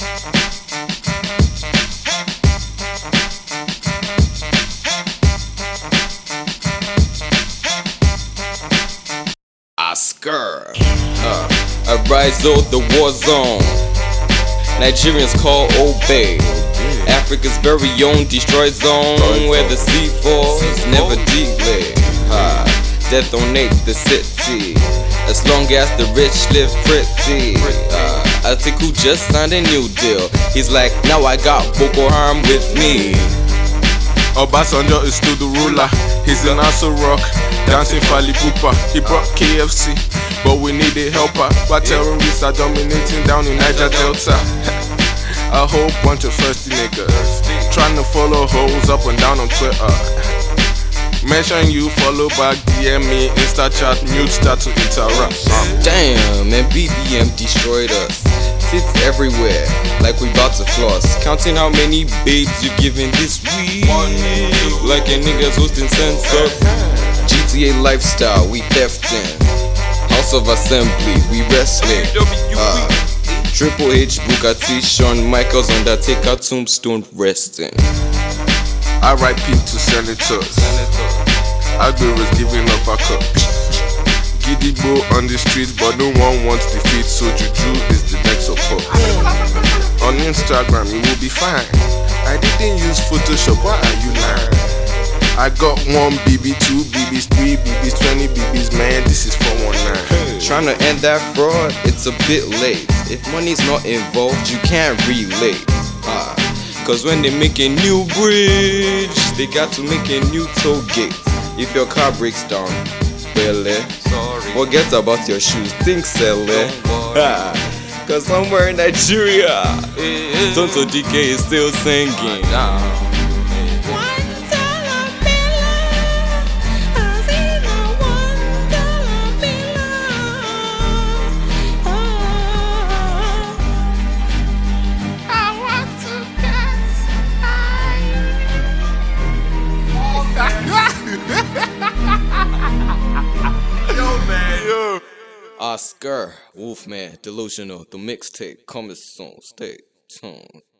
Oscar. I rise out the war zone. Nigerians call Obey. Africa's very own destroy zone, where the sea falls never delay. Detonate the city, as long as the rich live pretty. Atiku just signed a new deal. He's like, now I got Boko Haram with me. Obasanjo is still the ruler. He's in Aso Rock, dancing Fally Ipupa. He brought KFC, but we need a helper. While terrorists are dominating down in Niger Delta. A whole bunch of thirsty niggas trying to follow hoes up and down on Twitter. Mention you, follow back, DM me, Insta chat, mute start to interrupt. Damn, and BBM destroyed us. Sits everywhere, like we bout to floss. Counting how many babes you've given this week. Like a niggas hosting census. GTA lifestyle, we thefting. House of Assembly, we wrestling. Triple H, Booker T, Shawn Michaels, Undertaker, Tombstone resting. RIP to senators. Aguero is giving up a cup. Gidigbo on the streets, but no one wants defeat, so Juju is the next support. On Instagram, you will be fine. I didn't use Photoshop, why are you lying? I got 1 BB, 2 BBs, 3 BBs, 20 BBs, man, this is 419. Trying to end that fraud, it's a bit late. If money's not involved, you can't relate. Cause when they make a new bridge, they got to make a new toll gate. If your car breaks down, forget about your shoes, think Sele. Cause somewhere in Nigeria, Tonto DK is still singing. Oscar, Wolfman, Delusional, the mixtape coming soon. Stay tuned.